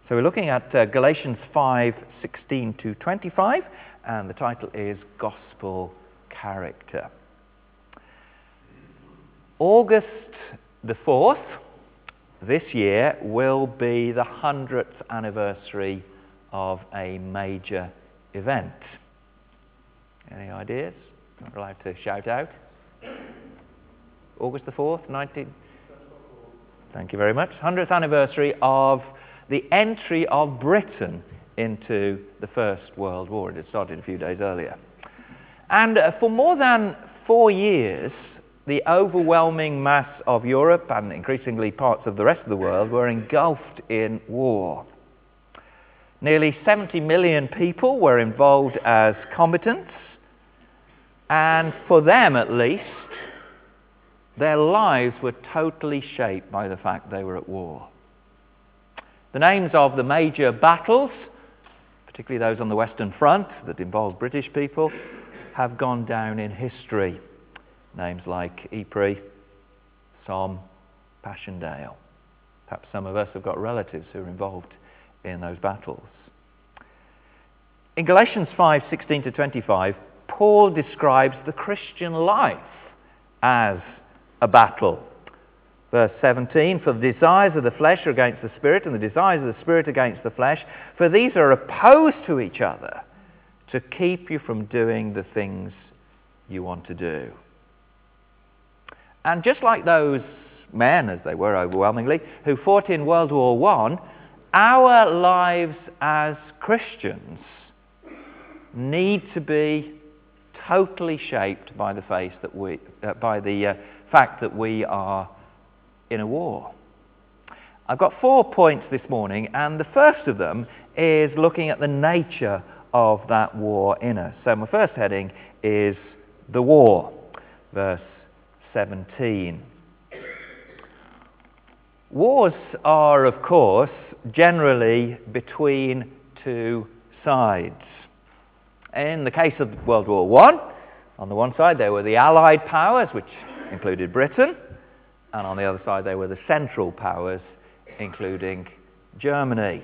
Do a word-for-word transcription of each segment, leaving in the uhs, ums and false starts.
So we're looking at uh, Galatians five, sixteen to twenty-five, and the title is Gospel Character. August the fourth, this year, will be the hundredth anniversary of a major event. Any ideas? Not allowed to shout out. August the fourth, nineteen... Thank you very much. hundredth anniversary of the entry of Britain into the First World War. It had started a few days earlier. And uh, for more than four years, the overwhelming mass of Europe and increasingly parts of the rest of the world were engulfed in war. Nearly seventy million people were involved as combatants, and for them at least, their lives were totally shaped by the fact they were at war. The names of the major battles, particularly those on the Western Front that involved British people, have gone down in history. Names like Ypres, Somme, Passchendaele. Perhaps some of us have got relatives who are involved in those battles. In Galatians five, sixteen to twenty-five, Paul describes the Christian life as a battle. Verse seventeen, for the desires of the flesh are against the spirit, and the desires of the spirit against the flesh, for these are opposed to each other to keep you from doing the things you want to do. And just like those men, as they were overwhelmingly, who fought in World War One, our lives as Christians need to be totally shaped by the face that we, uh, by the uh, fact that we are in a war. I've got four points this morning, and the first of them is looking at the nature of that war in us. So my first heading is the war, verse seventeen. Wars are, of course, generally between two sides. In the case of World War One, on the one side there were the Allied powers, which included Britain, and on the other side there were the Central powers, including Germany.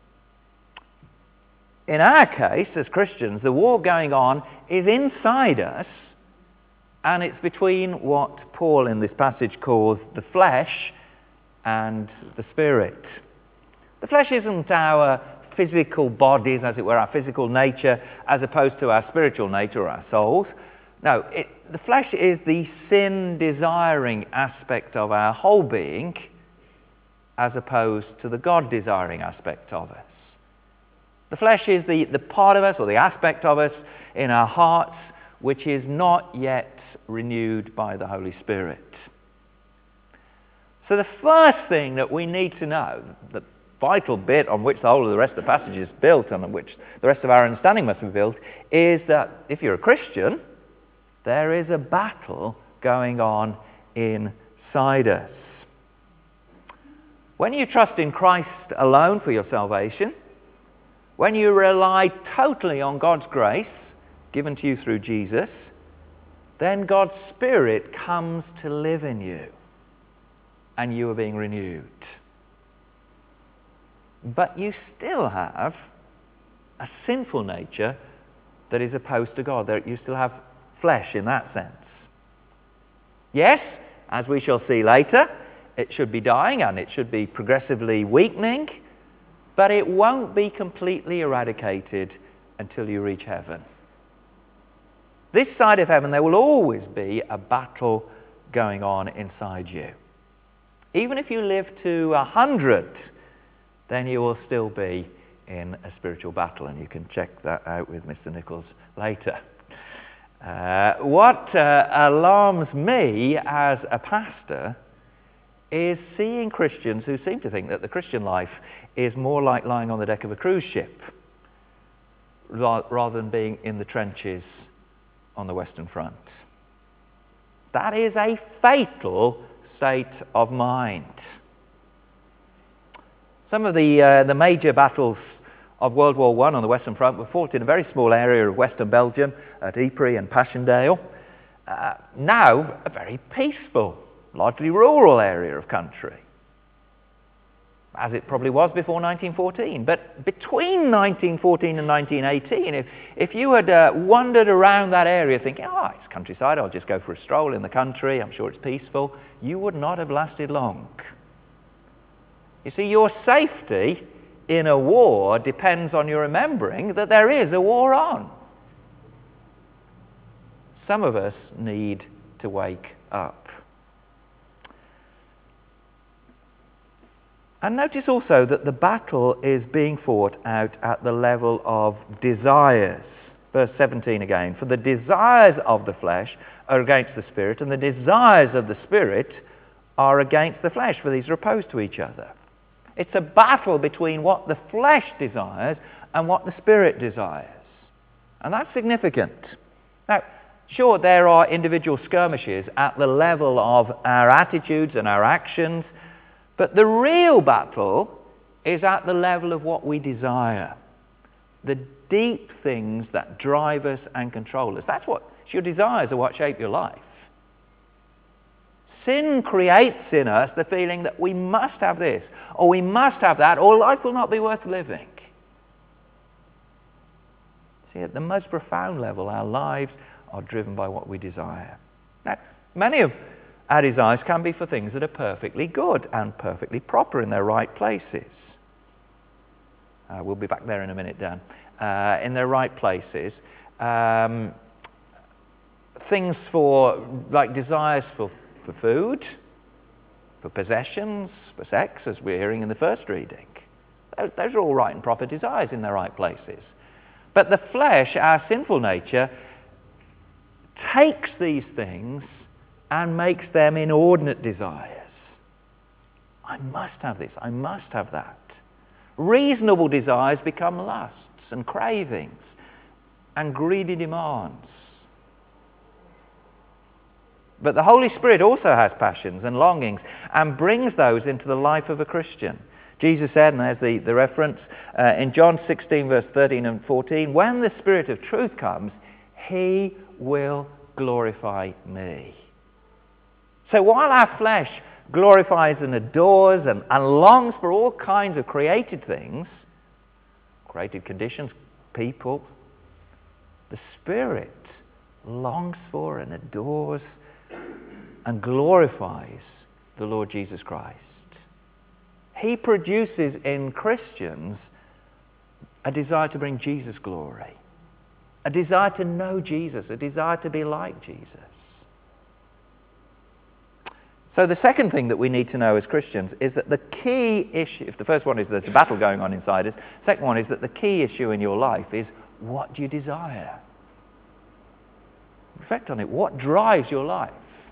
In our case, as Christians, the war going on is inside us, and it's between what Paul in this passage calls the flesh and the spirit. The flesh isn't our physical bodies, as it were, our physical nature, as opposed to our spiritual nature or our souls. No, it, the flesh is the sin-desiring aspect of our whole being, as opposed to the God-desiring aspect of us. The flesh is the, the part of us, or the aspect of us in our hearts, which is not yet renewed by the Holy Spirit. So the first thing that we need to know, the vital bit on which the whole of the rest of the passage is built, and on which the rest of our understanding must be built, is that if you're a Christian, there is a battle going on inside us. When you trust in Christ alone for your salvation, when you rely totally on God's grace given to you through Jesus, then God's Spirit comes to live in you, and you are being renewed. But you still have a sinful nature that is opposed to God. You still have flesh in that sense. Yes, as we shall see later, it should be dying and it should be progressively weakening, but it won't be completely eradicated until you reach heaven. This side of heaven, there will always be a battle going on inside you. Even if you live to a hundred, then you will still be in a spiritual battle, and you can check that out with Mister Nichols later. Uh, what uh, alarms me as a pastor is seeing Christians who seem to think that the Christian life is more like lying on the deck of a cruise ship rather than being in the trenches on the Western Front. That is a fatal state of mind. Some of the, uh, the major battles of World War One on the Western Front were fought in a very small area of Western Belgium at Ypres and Passchendaele. Uh, now, a very peaceful, largely rural area of country. as it probably was before nineteen fourteen. But between nineteen fourteen and nineteen eighteen, if, if you had uh, wandered around that area thinking, oh, it's countryside, I'll just go for a stroll in the country, I'm sure it's peaceful, you would not have lasted long. You see, your safety in a war depends on your remembering that there is a war on. Some of us need to wake up. And notice also that the battle is being fought out at the level of desires. Verse seventeen again. For the desires of the flesh are against the spirit, and the desires of the spirit are against the flesh, for these are opposed to each other. It's a battle between what the flesh desires and what the spirit desires. And that's significant. Now, sure, there are individual skirmishes at the level of our attitudes and our actions, but the real battle is at the level of what we desire. The deep things that drive us and control us. That's what, your desires are what shape your life. Sin creates in us the feeling that we must have this, or we must have that, or life will not be worth living. See, at the most profound level, our lives are driven by what we desire. Now, many of our desires can be for things that are perfectly good and perfectly proper in their right places. Uh, we'll be back there in a minute, Dan. Uh, in their right places. Um, things for, like desires for, for food, for possessions, for sex, as we're hearing in the first reading. Those, those are all right and proper desires in their right places. But the flesh, our sinful nature, takes these things and makes them inordinate desires. I must have this, I must have that. Reasonable desires become lusts and cravings and greedy demands. But the Holy Spirit also has passions and longings and brings those into the life of a Christian. Jesus said, and there's the, the reference, uh, in John sixteen, verse thirteen and fourteen, when the Spirit of truth comes, he will glorify me. So while our flesh glorifies and adores and, and longs for all kinds of created things, created conditions, people, the Spirit longs for and adores and glorifies the Lord Jesus Christ. He produces in Christians a desire to bring Jesus glory, a desire to know Jesus, a desire to be like Jesus. So the second thing that we need to know as Christians is that the key issue, if the first one is there's a battle going on inside us, the second one is that the key issue in your life is, what do you desire? Reflect on it. What drives your life?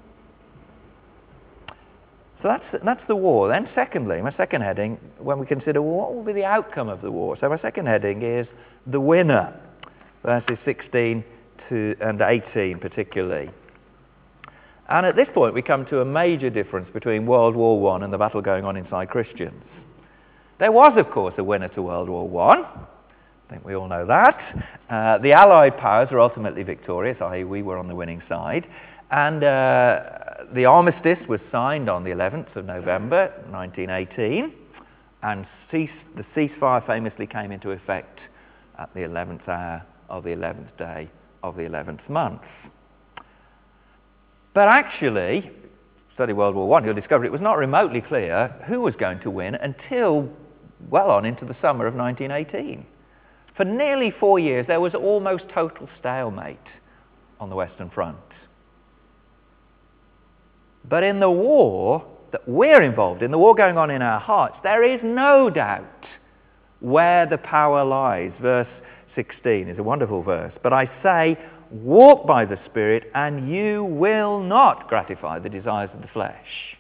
So that's, that's the war. Then secondly, my second heading, when we consider, well, what will be the outcome of the war? So my second heading is the winner, verses sixteen to, and eighteen particularly. And at this point, we come to a major difference between World War One and the battle going on inside Christians. There was, of course, a winner to World War One. I think we all know that. Uh, the Allied powers were ultimately victorious, that is we were on the winning side. And uh, the armistice was signed on the eleventh of November, nineteen eighteen. And cease, the ceasefire famously came into effect at the eleventh hour of the eleventh day of the eleventh month. But actually, study World War One, you'll discover it was not remotely clear who was going to win until well on into the summer of nineteen eighteen. For nearly four years, there was almost total stalemate on the Western Front. But in the war that we're involved in, the war going on in our hearts, there is no doubt where the power lies. Verse sixteen is a wonderful verse. But I say, walk by the Spirit, and you will not gratify the desires of the flesh.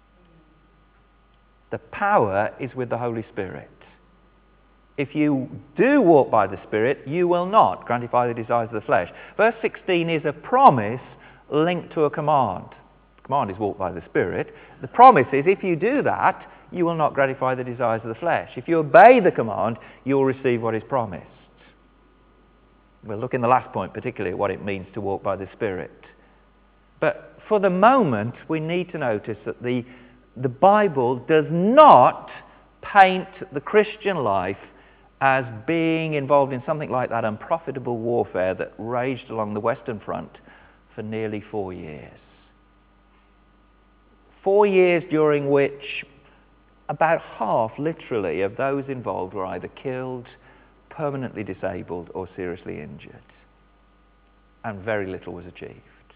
The power is with the Holy Spirit. If you do walk by the Spirit, you will not gratify the desires of the flesh. Verse sixteen is a promise linked to a command. The command is walk by the Spirit. The promise is if you do that, you will not gratify the desires of the flesh. If you obey the command, you will receive what is promised. We'll look in the last point particularly at what it means to walk by the Spirit. But for the moment, we need to notice that the, the Bible does not paint the Christian life as being involved in something like that unprofitable warfare that raged along the Western Front for nearly four years. Four years during which about half, literally, of those involved were either killed, permanently disabled, or seriously injured. And very little was achieved.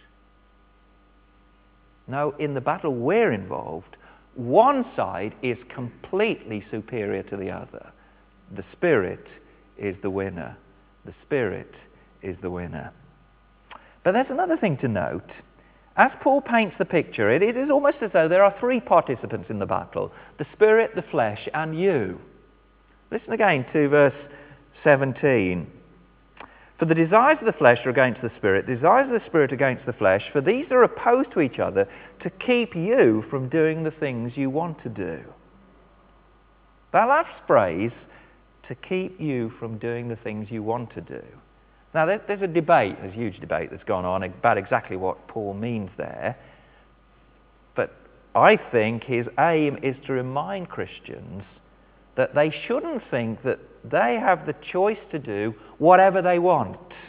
Now, in the battle we're involved, one side is completely superior to the other. The Spirit is the winner. The Spirit is the winner. But there's another thing to note. As Paul paints the picture, it, it is almost as though there are three participants in the battle: the Spirit, the flesh, and you. Listen again to verse seventeen. For the desires of the flesh are against the Spirit, the desires of the Spirit against the flesh, for these are opposed to each other to keep you from doing the things you want to do. That last phrase, to keep you from doing the things you want to do. Now, there's a debate, there's a huge debate that's gone on about exactly what Paul means there. But I think his aim is to remind Christians that they shouldn't think that they have the choice to do whatever they want.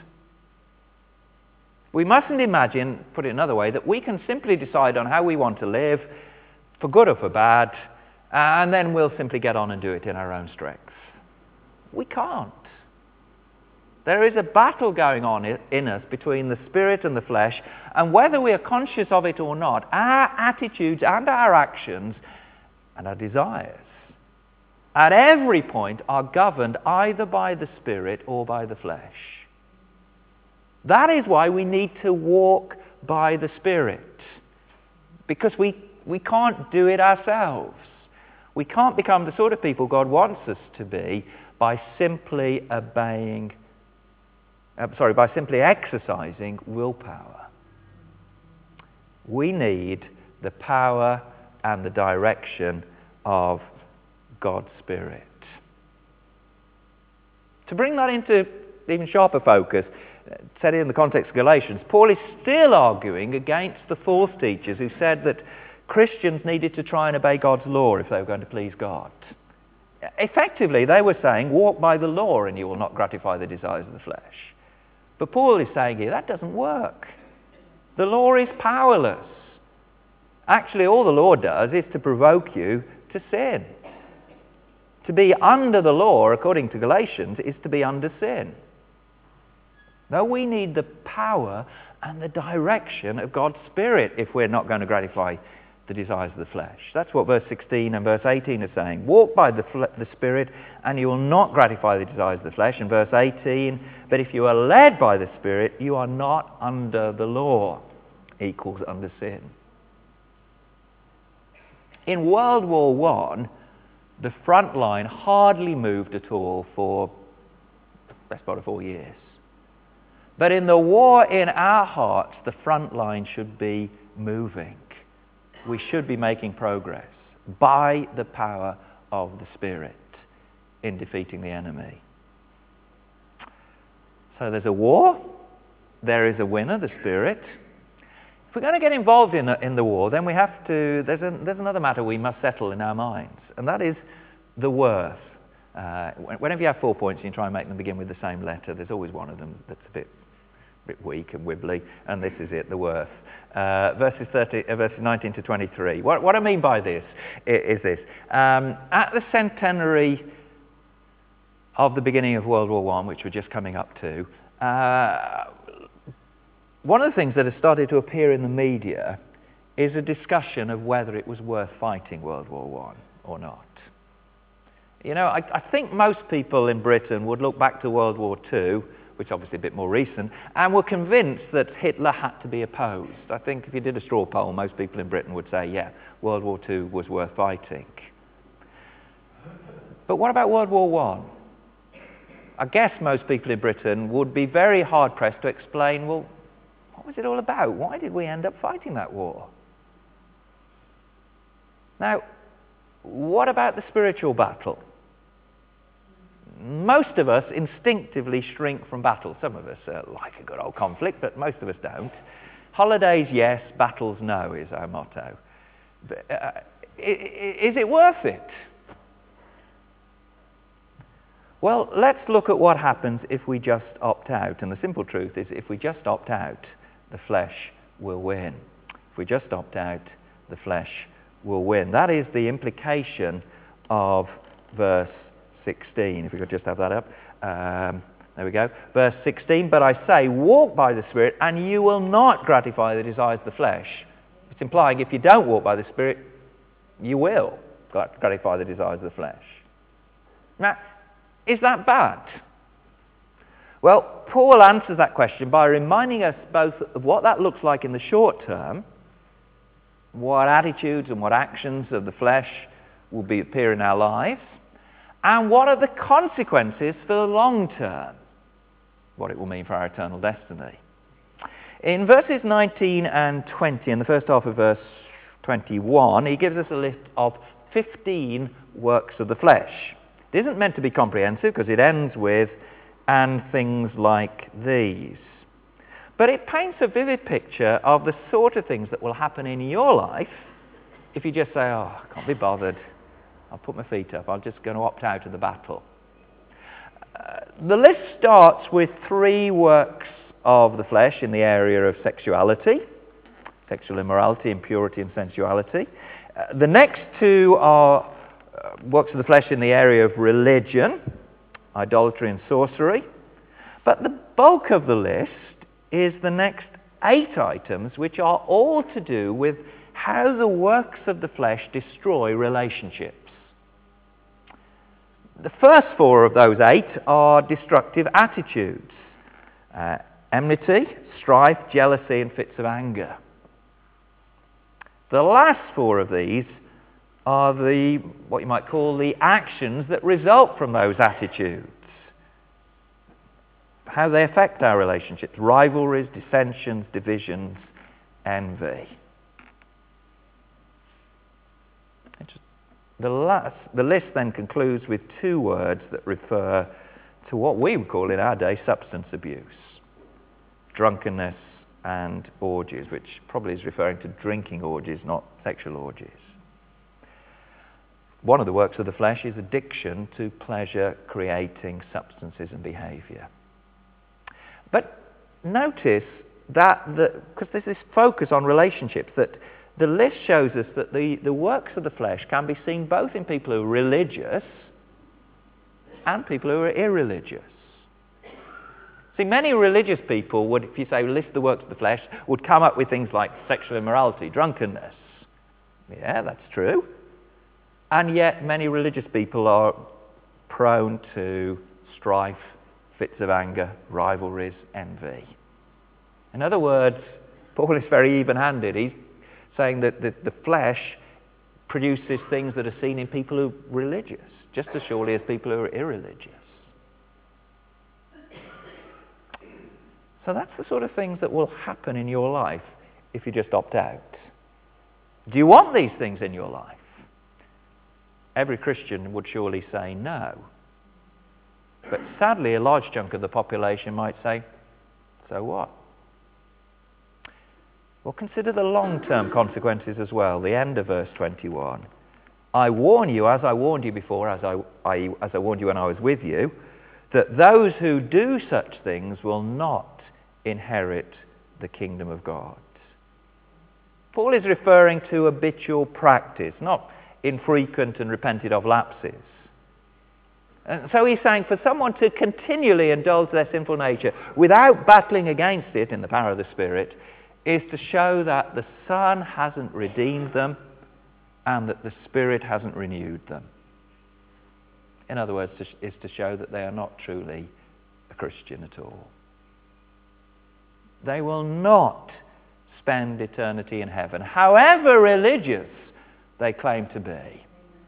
We mustn't imagine, put it another way, that we can simply decide on how we want to live, for good or for bad, and then we'll simply get on and do it in our own strength. We can't. There is a battle going on in us between the Spirit and the flesh, and whether we are conscious of it or not, our attitudes and our actions and our desires at every point are governed either by the Spirit or by the flesh. That is why we need to walk by the Spirit, because we, we can't do it ourselves. We can't become the sort of people God wants us to be by simply obeying Uh, sorry, by simply exercising willpower. We need the power and the direction of God's Spirit. To bring that into even sharper focus, set it in the context of Galatians, Paul is still arguing against the false teachers who said that Christians needed to try and obey God's law if they were going to please God. Effectively, they were saying, walk by the law and you will not gratify the desires of the flesh. But Paul is saying here, that doesn't work. The law is powerless. Actually, all the law does is to provoke you to sin. To be under the law, according to Galatians, is to be under sin. No, we need the power and the direction of God's Spirit if we're not going to gratify the desires of the flesh. That's what verse sixteen and verse eighteen are saying. Walk by the, fle- the Spirit and you will not gratify the desires of the flesh. And verse eighteen, but if you are led by the Spirit, you are not under the law, equals under sin. In World War One, the front line hardly moved at all for the best part of four years. But in the war in our hearts, the front line should be moving. We should be making progress by the power of the Spirit in defeating the enemy. So there's a war. There is a winner, the Spirit. If we're going to get involved in, in the war, then we have to, there's, a, there's another matter we must settle in our minds, and that is the worth. Uh, whenever you have four points and you try and make them begin with the same letter, there's always one of them that's a bit bit weak and wibbly, and this is it, the worth. Uh, verses thirty, uh, verses nineteen to twenty-three. What, what I mean by this is, is this. Um, at the centenary of the beginning of World War One, which we're just coming up to, uh, one of the things that has started to appear in the media is a discussion of whether it was worth fighting World War One or not. You know, I, I think most people in Britain would look back to World War Two, which is obviously a bit more recent, and were convinced that Hitler had to be opposed. I think if you did a straw poll, most people in Britain would say, yeah, World War Two was worth fighting. But what about World War One? I guess most people in Britain would be very hard-pressed to explain, well, what was it all about? Why did we end up fighting that war? Now, what about the spiritual battle? Most of us instinctively shrink from battle. Some of us uh, like a good old conflict, but most of us don't. Holidays, yes. Battles, no, is our motto. But, uh, is it worth it? Well, let's look at what happens if we just opt out. And the simple truth is, if we just opt out, the flesh will win. If we just opt out, the flesh will win. That is the implication of verse sixteen. If we could just have that up. Um, there we go. Verse sixteen, but I say, walk by the Spirit, and you will not gratify the desires of the flesh. It's implying if you don't walk by the Spirit, you will gratify the desires of the flesh. Now, is that bad? Well, Paul answers that question by reminding us both of what that looks like in the short term, what attitudes and what actions of the flesh will be appear in our lives, and what are the consequences for the long term, what it will mean for our eternal destiny. In verses nineteen and twenty, in the first half of verse twenty-one, he gives us a list of fifteen works of the flesh. It isn't meant to be comprehensive because it ends with, and things like these. But it paints a vivid picture of the sort of things that will happen in your life if you just say, oh, I can't be bothered. I'll put my feet up. I'm just going to opt out of the battle. Uh, the list starts with three works of the flesh in the area of sexuality, sexual immorality, impurity, and sensuality. Uh, the next two are uh, works of the flesh in the area of religion, idolatry and sorcery. But the bulk of the list is the next eight items, which are all to do with how the works of the flesh destroy relationships. The first four of those eight are destructive attitudes. Uh, enmity, strife, jealousy, and fits of anger. The last four of these are the, what you might call the actions that result from those attitudes. How they affect our relationships: rivalries, dissensions, divisions, envy. The, last, the list then concludes with two words that refer to what we would call in our day substance abuse: drunkenness and orgies, which probably is referring to drinking orgies, not sexual orgies. One of the works of the flesh is addiction to pleasure-creating substances and behavior. But notice that, because there's this focus on relationships, that the list shows us that the, the works of the flesh can be seen both in people who are religious and people who are irreligious. See, many religious people would, if you say list the works of the flesh, would come up with things like sexual immorality, drunkenness. Yeah, that's true. And yet many religious people are prone to strife, fits of anger, rivalries, envy. In other words, Paul is very even-handed. He's saying that the, the flesh produces things that are seen in people who are religious, just as surely as people who are irreligious. So that's the sort of things that will happen in your life if you just opt out. Do you want these things in your life? Every Christian would surely say no. But sadly, a large chunk of the population might say, so what? Well, consider the long-term consequences as well. The end of verse twenty-one. I warn you, as I warned you before, as I, I, as I warned you when I was with you, that those who do such things will not inherit the kingdom of God. Paul is referring to habitual practice, not infrequent and repented of lapses. And so he's saying for someone to continually indulge their sinful nature without battling against it in the power of the Spirit is to show that the Son hasn't redeemed them and that the Spirit hasn't renewed them. In other words, is to show that they are not truly a Christian at all. They will not spend eternity in heaven, however religious they claim to be.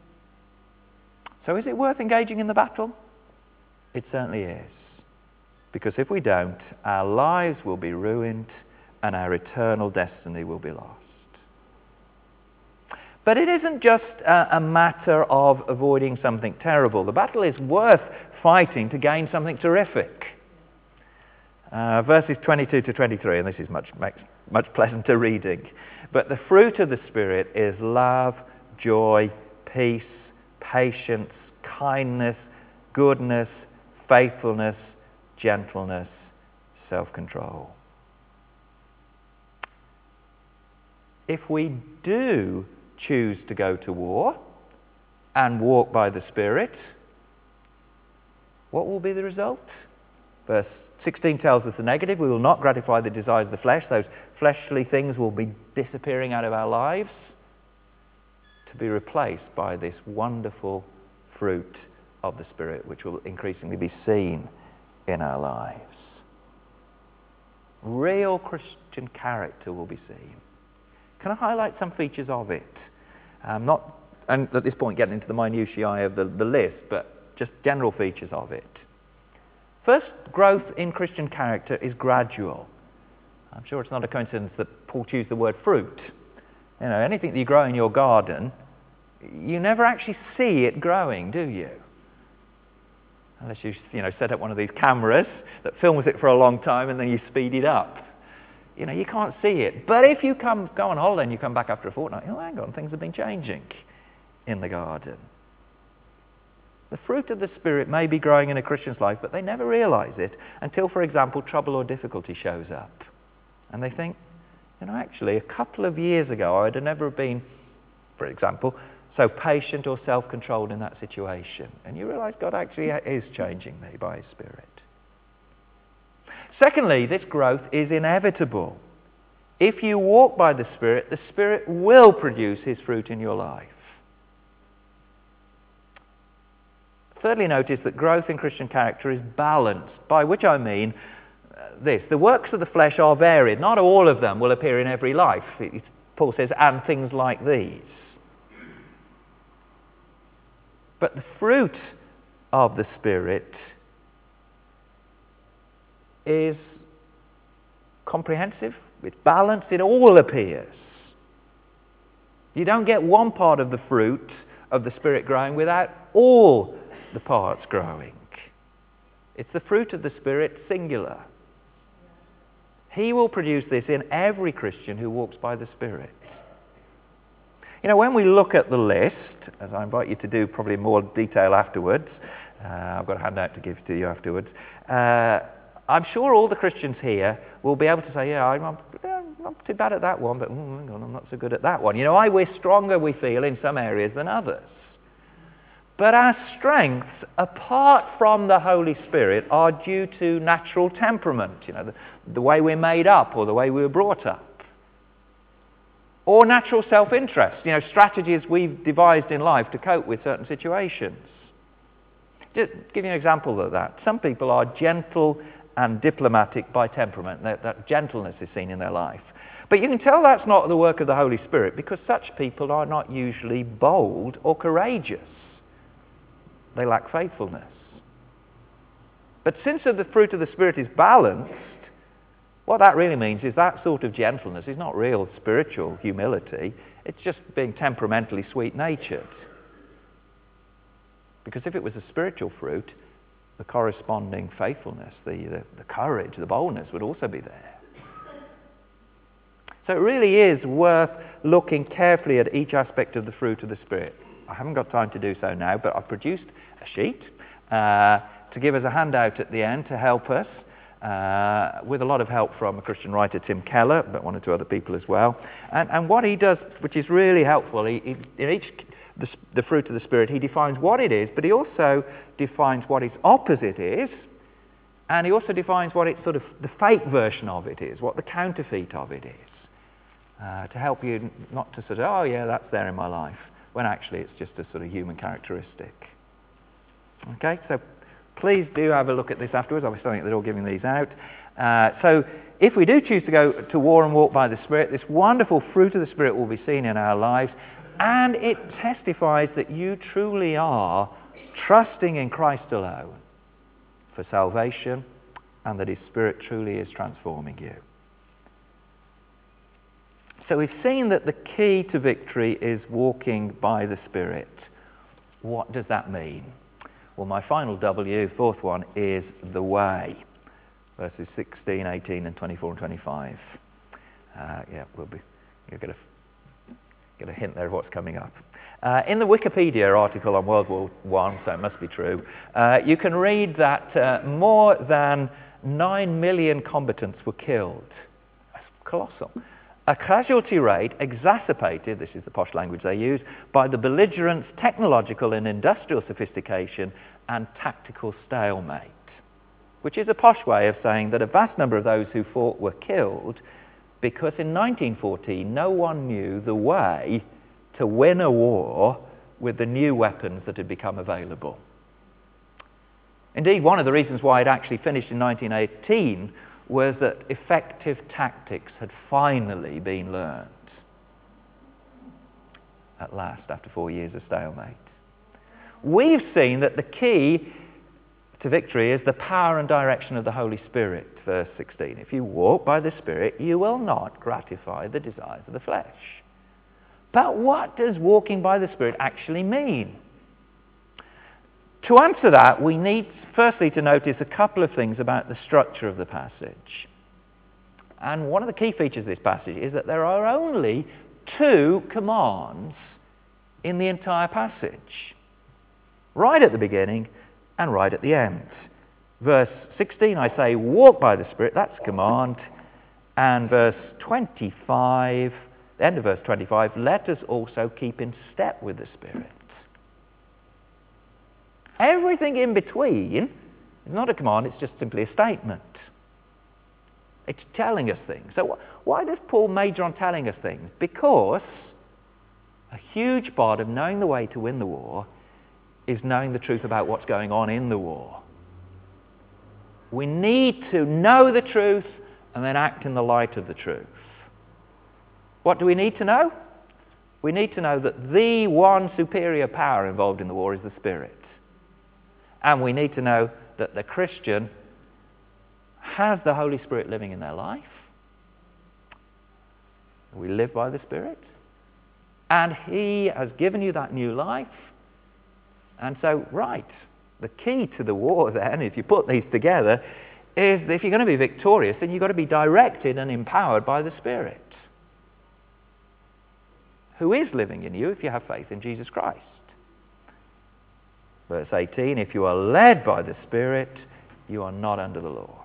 So is it worth engaging in the battle? It certainly is. Because if we don't, our lives will be ruined and our eternal destiny will be lost. But it isn't just a, a matter of avoiding something terrible. The battle is worth fighting to gain something terrific. Uh, verses twenty-two to twenty-three, and this is much, much, much pleasanter reading. But the fruit of the Spirit is love, joy, peace, patience, kindness, goodness, faithfulness, gentleness, self-control. If we do choose to go to war and walk by the Spirit, what will be the result? Verse sixteen tells us the negative. We will not gratify the desires of the flesh. Those fleshly things will be disappearing out of our lives to be replaced by this wonderful fruit of the Spirit, which will increasingly be seen in our lives. Real Christian character will be seen. Can I highlight some features of it? Um, not, and at this point, getting into the minutiae of the, the list, but just general features of it. First, growth in Christian character is gradual. I'm sure it's not a coincidence that Paul used the word fruit. You know, anything that you grow in your garden, you never actually see it growing, do you? Unless you, you know, set up one of these cameras that films it for a long time and then you speed it up. You know, you can't see it. But if you come go on holiday and you come back after a fortnight, oh, hang on, things have been changing in the garden. The fruit of the Spirit may be growing in a Christian's life, but they never realize it until, for example, trouble or difficulty shows up. And they think, you know, actually, a couple of years ago, I'd have never been, for example, so patient or self-controlled in that situation. And you realize God actually is changing me by His Spirit. Secondly, this growth is inevitable. If you walk by the Spirit, the Spirit will produce His fruit in your life. Thirdly, notice that growth in Christian character is balanced, by which I mean uh, this. The works of the flesh are varied. Not all of them will appear in every life. It, Paul says, and things like these. But the fruit of the Spirit is comprehensive, it's balanced, it all appears. You don't get one part of the fruit of the Spirit growing without all the parts growing. It's the fruit of the Spirit singular. He will produce this in every Christian who walks by the Spirit. You know, when we look at the list, as I invite you to do probably in more detail afterwards, uh, I've got a handout to give to you afterwards, uh, I'm sure all the Christians here will be able to say, yeah, I'm, I'm not too bad at that one, but mm, hang on, I'm not so good at that one. You know, I, we're stronger, we feel, in some areas than others. But our strengths, apart from the Holy Spirit, are due to natural temperament, you know, the, the way we're made up or the way we were brought up. Or natural self-interest, you know, strategies we've devised in life to cope with certain situations. Just give you an example of that. Some people are gentle and diplomatic by temperament. That, that gentleness is seen in their life. But you can tell that's not the work of the Holy Spirit because such people are not usually bold or courageous. They lack faithfulness. But since the fruit of the Spirit is balanced, what that really means is that sort of gentleness is not real spiritual humility. It's just being temperamentally sweet-natured. Because if it was a spiritual fruit, the corresponding faithfulness, the, the, the courage, the boldness would also be there. So it really is worth looking carefully at each aspect of the fruit of the Spirit. I haven't got time to do so now, but I've produced a sheet uh, to give us a handout at the end to help us, uh, with a lot of help from a Christian writer, Tim Keller, but one or two other people as well. And, and what he does, which is really helpful, he, he, in each The, the fruit of the Spirit, he defines what it is, but he also defines what its opposite is, and he also defines what it's sort of the fake version of it is, what the counterfeit of it is, uh, to help you not to sort of, oh yeah, that's there in my life, when actually it's just a sort of human characteristic. Okay, so please do have a look at this afterwards. I was saying they're all giving these out. Uh, so if we do choose to go to war and walk by the Spirit, this wonderful fruit of the Spirit will be seen in our lives. And it testifies that you truly are trusting in Christ alone for salvation and that His Spirit truly is transforming you. So we've seen that the key to victory is walking by the Spirit. What does that mean? Well, my final W, fourth one, is the way. Verses sixteen, eighteen, and twenty-four and twenty-five. Uh, yeah, we'll be, you'll get a Get a hint there of what's coming up. Uh, in the Wikipedia article on World War One, so it must be true, uh, you can read that uh, more than nine million combatants were killed. That's colossal. A casualty rate exacerbated, this is the posh language they use, by the belligerents' technological and industrial sophistication and tactical stalemate, which is a posh way of saying that a vast number of those who fought were killed because in nineteen fourteen no one knew the way to win a war with the new weapons that had become available. Indeed, one of the reasons why it actually finished in nineteen eighteen was that effective tactics had finally been learned. At last, after four years of stalemate. We've seen that the key to victory is the power and direction of the Holy Spirit, verse sixteen. If you walk by the Spirit, you will not gratify the desires of the flesh. But what does walking by the Spirit actually mean? To answer that, we need firstly to notice a couple of things about the structure of the passage. And one of the key features of this passage is that there are only two commands in the entire passage. Right at the beginning and right at the end. Verse sixteen, I say, walk by the Spirit, that's a command. And verse twenty-five, the end of verse twenty-five, let us also keep in step with the Spirit. Everything in between is not a command, it's just simply a statement. It's telling us things. So why does Paul major on telling us things? Because a huge part of knowing the way to win the war is knowing the truth about what's going on in the war. We need to know the truth and then act in the light of the truth. What do we need to know? We need to know that the one superior power involved in the war is the Spirit. And we need to know that the Christian has the Holy Spirit living in their life. We live by the Spirit. And He has given you that new life. And so, right, the key to the war then, if you put these together, is that if you're going to be victorious, then you've got to be directed and empowered by the Spirit, who is living in you if you have faith in Jesus Christ. Verse eighteen, if you are led by the Spirit, you are not under the law.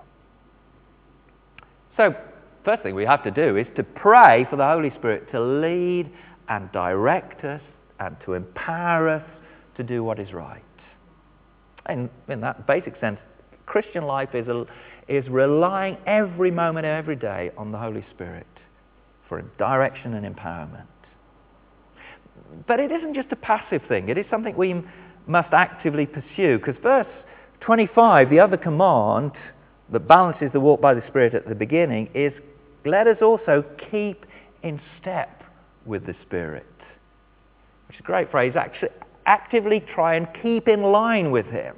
So, first thing we have to do is to pray for the Holy Spirit to lead and direct us and to empower us to do what is right. And in that basic sense, Christian life is, a, is relying every moment, every day on the Holy Spirit for direction and empowerment. But it isn't just a passive thing. It is something we must actively pursue, because verse twenty-five, the other command that balances the walk by the Spirit at the beginning, is let us also keep in step with the Spirit, which is a great phrase. Actually, actively try and keep in line with Him.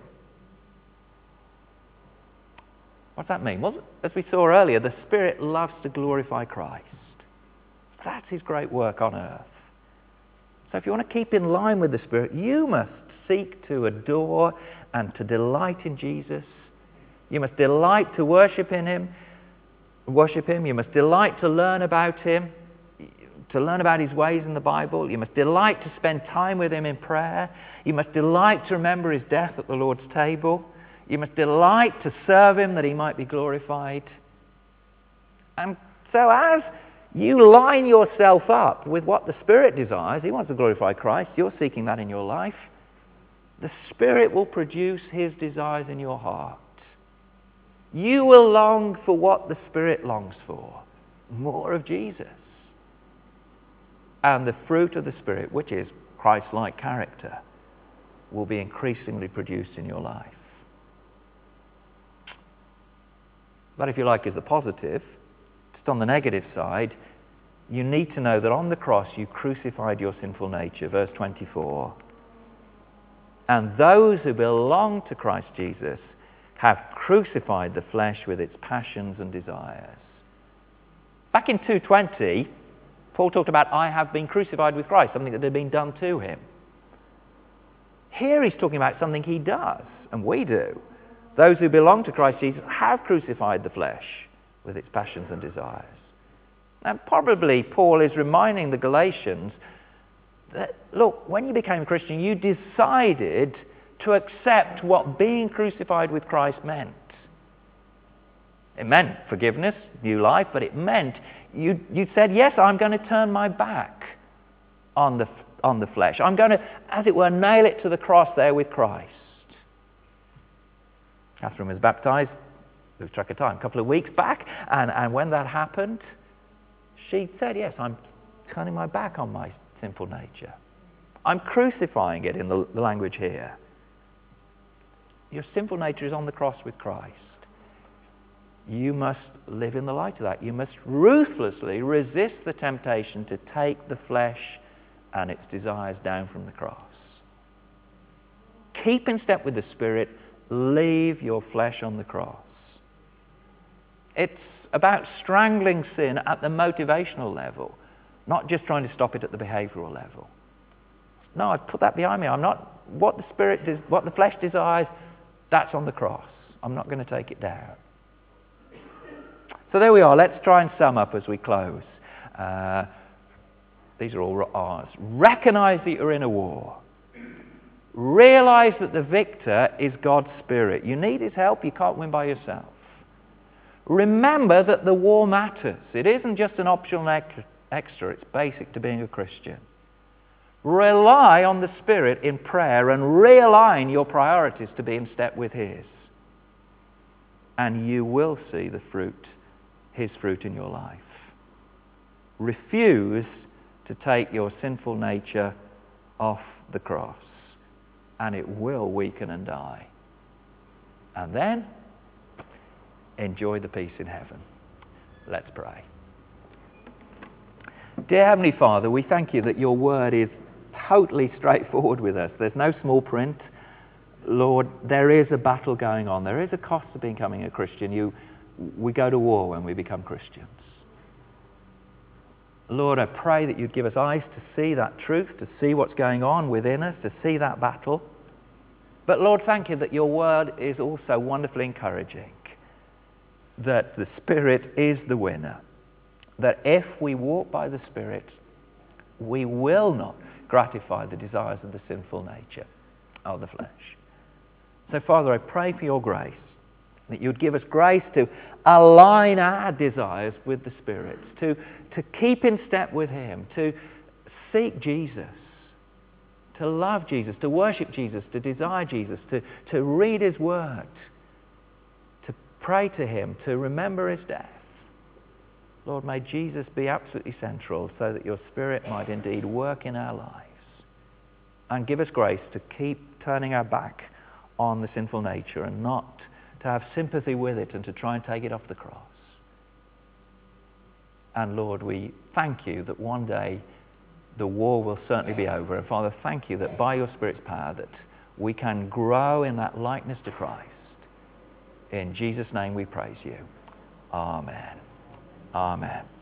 What's that mean? Well, as we saw earlier, the Spirit loves to glorify Christ. That's His great work on earth. So if you want to keep in line with the Spirit, you must seek to adore and to delight in Jesus. You must delight to worship in Him, worship Him. You must delight to learn about Him, to learn about His ways in the Bible. You must delight to spend time with Him in prayer. You must delight to remember His death at the Lord's table. You must delight to serve Him that He might be glorified. And so as you line yourself up with what the Spirit desires, He wants to glorify Christ, you're seeking that in your life, the Spirit will produce His desires in your heart. You will long for what the Spirit longs for, more of Jesus. And the fruit of the Spirit, which is Christ-like character, will be increasingly produced in your life. That, if you like, is the positive. Just on the negative side, you need to know that on the cross you crucified your sinful nature. Verse twenty-four. And those who belong to Christ Jesus have crucified the flesh with its passions and desires. Back in two twenty, Paul talked about, I have been crucified with Christ, something that had been done to him. Here he's talking about something he does, and we do. Those who belong to Christ Jesus have crucified the flesh with its passions and desires. And probably Paul is reminding the Galatians that, look, when you became a Christian, you decided to accept what being crucified with Christ meant. It meant forgiveness, new life, but it meant you, you said, yes, I'm going to turn my back on the, on the flesh. I'm going to, as it were, nail it to the cross there with Christ. Catherine was baptized, lose track of time, a couple of weeks back, and, and when that happened, she said, yes, I'm turning my back on my sinful nature. I'm crucifying it in the, the language here. Your sinful nature is on the cross with Christ. You must live in the light of that. You must ruthlessly resist the temptation to take the flesh and its desires down from the cross. Keep in step with the Spirit. Leave your flesh on the cross. It's about strangling sin at the motivational level, not just trying to stop it at the behavioural level. No, I've put that behind me. I'm not, what the Spirit, des- what the flesh desires, that's on the cross. I'm not going to take it down. So there we are. Let's try and sum up as we close. Uh, these are all R's. Recognise that you're in a war. Realise that the victor is God's Spirit. You need His help. You can't win by yourself. Remember that the war matters. It isn't just an optional extra. It's basic to being a Christian. Rely on the Spirit in prayer and realign your priorities to be in step with His. And you will see the fruit, His fruit in your life. Refuse to take your sinful nature off the cross, and it will weaken and die. And then, enjoy the peace in heaven. Let's pray. Dear Heavenly Father, we thank you that your word is totally straightforward with us. There's no small print. Lord, there is a battle going on. There is a cost to becoming a Christian. You, we go to war when we become Christians. Lord, I pray that you'd give us eyes to see that truth, to see what's going on within us, to see that battle. But Lord, thank you that your word is also wonderfully encouraging, that the Spirit is the winner, that if we walk by the Spirit, we will not gratify the desires of the sinful nature of the flesh. So, Father, I pray for your grace, that you'd give us grace to align our desires with the Spirit's, to, to keep in step with Him, to seek Jesus, to love Jesus, to worship Jesus, to desire Jesus, to, to read His Word, to pray to Him, to remember His death. Lord, may Jesus be absolutely central so that your Spirit might indeed work in our lives. And give us grace to keep turning our back on the sinful nature and not to have sympathy with it and to try and take it off the cross. And Lord, we thank you that one day the war will certainly be over. And Father, thank you that by your Spirit's power that we can grow in that likeness to Christ. In Jesus' name we praise you. Amen. Amen.